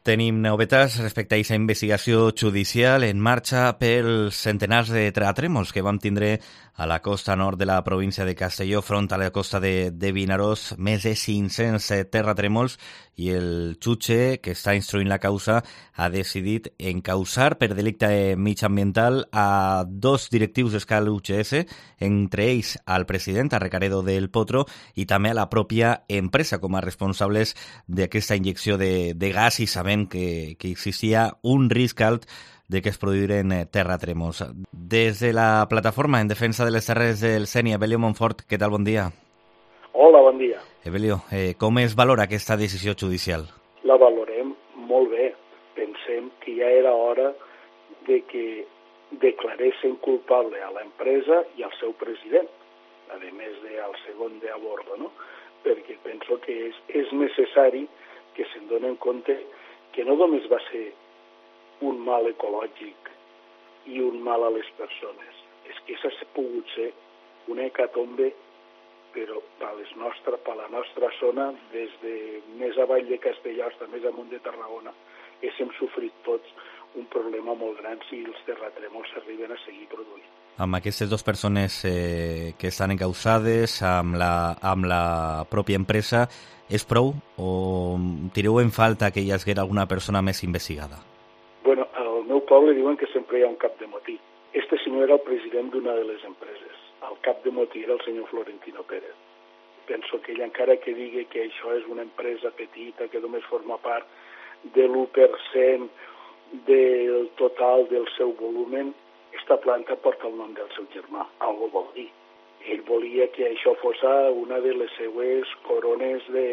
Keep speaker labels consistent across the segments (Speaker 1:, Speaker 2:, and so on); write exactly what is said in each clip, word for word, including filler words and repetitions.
Speaker 1: Tenim novetats respecte a aquesta investigació judicial en marxa pels centenars de terratrèmols que vam tindre a la costa nord de la província de Castelló, front a la costa de, de Vinaròs, més de cinc-cents terratrèmols, i el jutge que està instruint la causa ha decidit encausar per delicte mitjambiental a dos directius d'Escal U G S, entre ells al president, a Recaredo del Potro, i també a la pròpia empresa com a responsables d'aquesta injecció de, de gas, i sabem que, que existia un risc alt de que es produïren terratrèmols. Des de la plataforma en defensa de les terres del Sénia, Evelio Montfort, què tal? Bon dia.
Speaker 2: Hola, bon dia.
Speaker 1: Evelio, eh, com es valora aquesta decisió judicial?
Speaker 2: La valorem molt bé. Pensem que ja era hora de que declaressin culpable a l'empresa i al seu president, a més del segon de a bordo, no? Perquè penso que és, és necessari que se'n donen compte que no només va ser un mal ecològic i un mal a les persones, és que s'ha pogut ser una hecatombe, però per, les nostra, per la nostra zona, des de més avall de Castelló fins més amunt de Tarragona, hem sofrit tots un problema molt gran si els terratrèmols s'arriben a seguir produint.
Speaker 1: Amb aquestes dues persones eh, que estan encausades, amb la, amb la pròpia empresa, és prou o tireu en falta que hi hagués alguna persona més investigada?
Speaker 2: Bueno, al meu poble diuen que sempre hi ha un cap de motí. Este senyor era el president d'una de les empreses. El cap de motí era el senyor Florentino Pérez. Penso que ell, encara que digui que això és una empresa petita, que només forma part de l'u per cent del total del seu volumen, esta planta porta el nom del seu germà. Algo vol dir. Ell volia que això fos una de les seues corones de,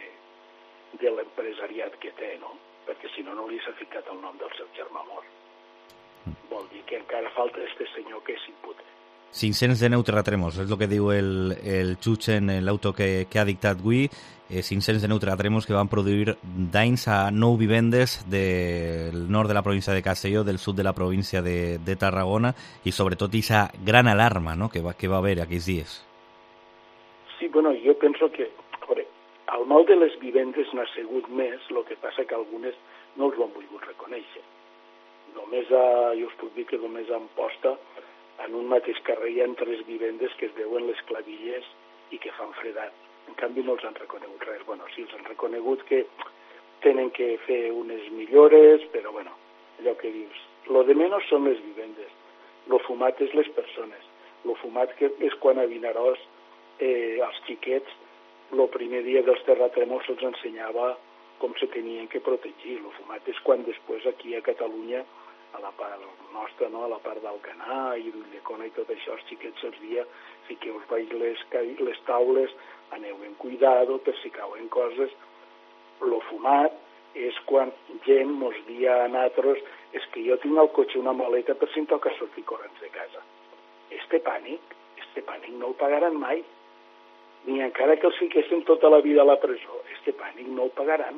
Speaker 2: de l'empresariat que té, no? Perquè si no, no li s'ha ficat el nom del seu germà mort. Vol dir que encara falta este senyor que s'impute.
Speaker 1: cinc-cents de nou terratrèmols, és el que diu el, el jutge en l'auto que, que ha dictat avui, eh, cinc-cents de nou terratrèmols que van produir danys a nou vivendes del nord de la província de Castelló, del sud de la província de, de Tarragona, i sobretot aquesta gran alarma, no?, que va, que va haver aquells dies.
Speaker 2: Sí, bueno, jo penso que el mal de les vivendes n'ha sigut més, el que passa que algunes no els ho han volgut reconèixer. Només a, jo us puc dir que només a Amposta, en un mateix carrer hi ha tres vivendes que es veuen les clavilles i que fan fredat. En canvi no els han reconegut res. Bueno, sí, els han reconegut que tenen que fer unes millores, però bueno, allò que dius. Lo de menys són les vivendes. Lo fumat és les persones. Lo fumat que és quan a Vinaròs eh, els xiquets el primer dia dels terratrèmols se'ls ensenyava com se tenien que protegir. El fumat és quan després aquí a Catalunya, a la part nostra, no? A la part d'Alcanar i d'Ulldecona i tot això, els xiquets se'ls dia, fiqueu-vos baix les, les taules, aneu en cuidado per si cauen coses. El fumat és quan gent mos dia a nosaltres és que jo tinc al cotxe una maleta per si em toca sortir corrents de casa. Este pànic, este pànic no el pagaran mai. Ni encara que els fiquessin tota la vida a la presó. Este pànic no el pagaran.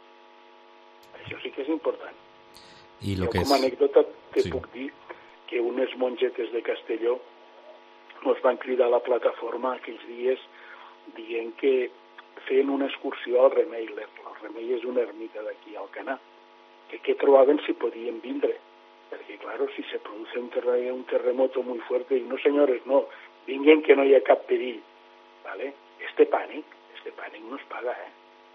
Speaker 2: Això sí que és important.
Speaker 1: I lo
Speaker 2: jo
Speaker 1: que
Speaker 2: com a
Speaker 1: és...
Speaker 2: anècdota te
Speaker 1: sí.
Speaker 2: puc dir que unes mongetes de Castelló ens van cridar a la plataforma aquells dies dient que feien una excursió al Remei. El Remei és una ermita d'aquí al Canà. Que què trobaven si podien vindre. Perquè, claro, si se produce un, terre un terremoto muy fuerte, i no, senyores, no, vinguen que no hi ha cap perill. ¿Vale? Este pànic, este pànic no es paga, eh?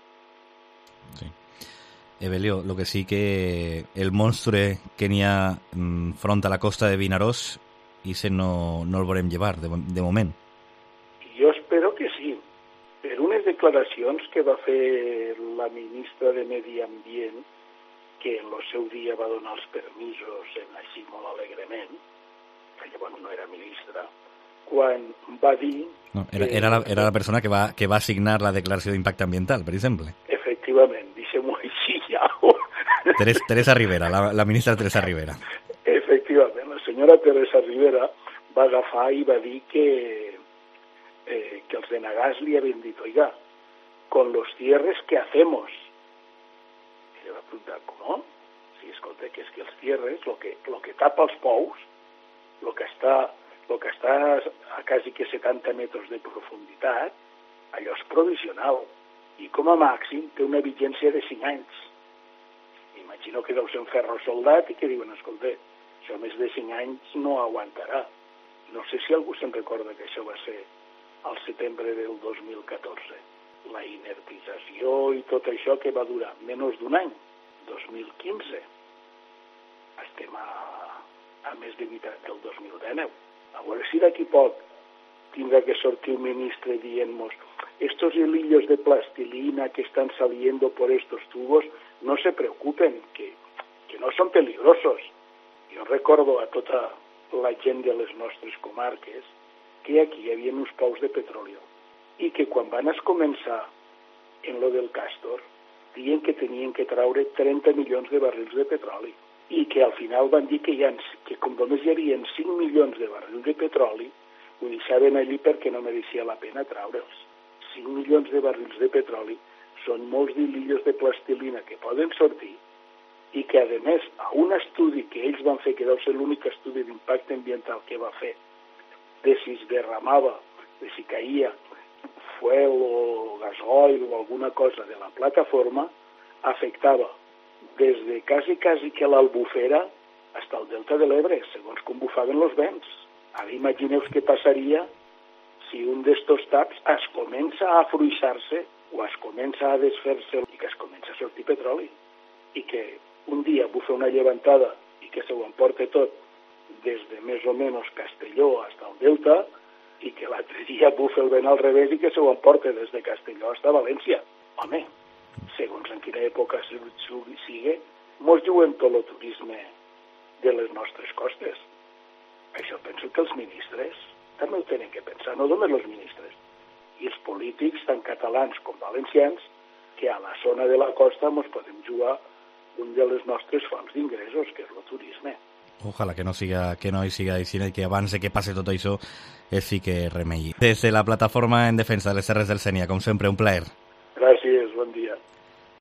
Speaker 1: Sí. Evelio, lo que sí que el monstre que n'hi ha front a la costa de Vinaròs, ese no, no el volem llevar, de, de moment.
Speaker 2: Jo espero que sí. Per unes declaracions que va fer la ministra de Medi Ambient, que en el seu dia va donar els permisos en així molt alegrement, que llavors no era ministra, quan va dir...
Speaker 1: No, era, era, la, era la persona que va, que va signar la declaració d'impacte ambiental, per exemple.
Speaker 2: Efectivament, deixem-ho així ja.
Speaker 1: Teres, Teresa Rivera, la, la ministra Teresa Rivera.
Speaker 2: Efectivament, la senyora Teresa Rivera va agafar i va dir que, eh, que els de Nagàs li havien dit, oiga, con los cierres, ¿qué hacemos? I li va preguntar, ¿cómo? Sí, escolta, que és que els cierres, lo que, lo que tapa els pous, lo que està... el que està a quasi que setanta metres de profunditat, allò és provisional i com a màxim té una vigència de cinc anys. Imagino que deu ser un ferro soldat i que diuen, escolta, això més de cinc anys no aguantarà. No sé si algú se'n recorda que això va ser al setembre del dos mil catorze. La inertització i tot això que va durar menys d'un any, dos mil quinze. Estem a, a més de meitat del dos mil dinou. A veure si d'aquí poc tindrà que sortir un ministre dient-nos estos hilillos de plastilina que están saliendo por estos tubos, no se preocupen, que, que no son peligrosos. Jo recordo a tota la gent de les nostres comarques que aquí hi havia uns pous de petroli i que quan van començar en lo del Castor diuen que tenien que traure trenta milions de barrils de petroli i que al final van dir que, hi ha, que com només hi havia cinc milions de barrils de petroli ho deixaven allí perquè no mereixia la pena traure'ls. cinc milions de barrils de petroli són molts d'hilillos de plastilina que poden sortir i que, a més, a un estudi que ells van fer, que deu ser l'únic estudi d'impacte ambiental que va fer, de si es derramava, de si caïa fuel o gasoil o alguna cosa de la plataforma, afectava des de quasi, quasi que l'Albufera fins al delta de l'Ebre, segons com bufaven els vents. Ara imagineu què passaria si un d'estos taps es comença a afluixar-se o es comença a desfer-se i que es comença a sortir petroli i que un dia bufa una llevantada i que se ho emporta tot des de més o menys Castelló fins al delta i que l'altre dia bufa el vent al revés i que se ho emporta des de Castelló fins a València. Home, segons en quina època sigui, mos juguem tot el turisme de les nostres costes. Això penso que els ministres també ho tenen que pensar, no només els ministres, i els polítics, tant catalans com valencians, que a la zona de la costa mos podem jugar un de les nostres fonts d'ingressos, que és el turisme.
Speaker 1: Ojalà que no siga, que no hi siga així i que abans que passe tot això es fique remei. Des de la plataforma en defensa de les Terres del Sénia, com sempre, un plaer.
Speaker 2: Gràcies, bon dia.